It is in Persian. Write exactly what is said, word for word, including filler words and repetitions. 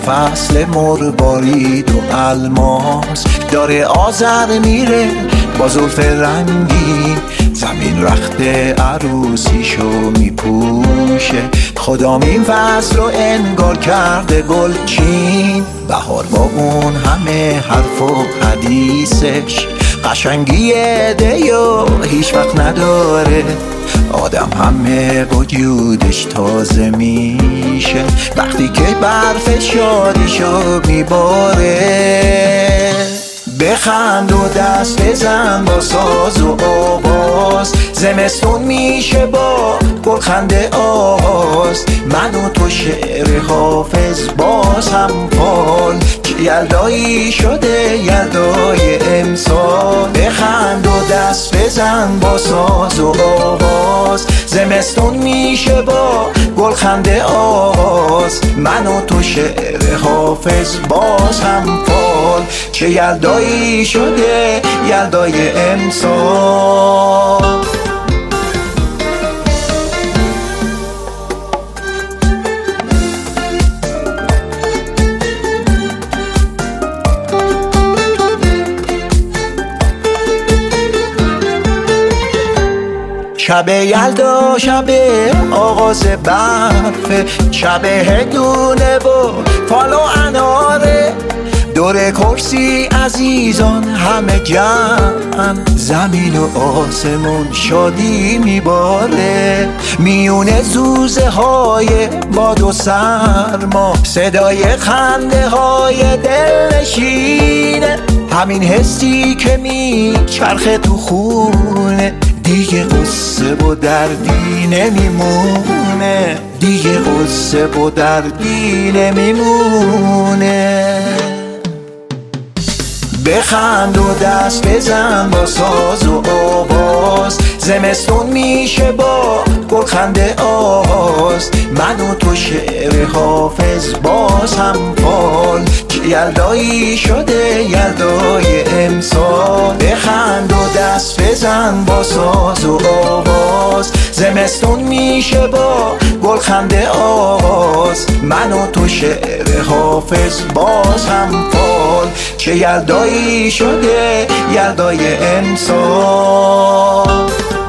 فصل مروارید و الماس داره آذر میره با زلف رنگی، زمین رخت عروسیشو میپوشه. خدام این فصل رو انگار کرده گلچین، بهار با اون همه حرف و حدیثش قشنگی دیو هیچ وقت نداره. آدم همه وجودش تازه میشه وقتی که برف شادیشو میباره. بخند و دست بزن با ساز و آواز، زمستون میشه با گلخنده آغاز. من و تو شعر حافظ باز هم پال، که یلدایی شده یلدای امسال. بخند و دست بزن با ساز و آواز، زمستون میشه با گلخنده آغاز. من و تو شعر حافظ باز هم پال، چه یلدایی شده یلدای امسال. شب یلدا شب آغاز برفه، شب هدونه و فال و اناره. دور کرسی عزیزان همه جمعن، زمین و آسمون شادی میباره. میونه زوزه های باد و سرما، صدای خنده های دلنشینه. همین حسی که میچرخه تو خونه، دیگه قصه و دردی نمیمونه، دیگه قصه و دردی نمیمونه. بخند و دست بزن با ساز و آواز، زمستون میشه با گلخنده آغاز. من و تو شعر حافظ باز هم فال، که یلدایی شده یلدای امسال. بخند و دست بزن با ساز و آواز، زمستون میشه با گلخنده آغاز. من و تو شعر حافظ باز هم فال، چه یلدایی شده یلدای امسال.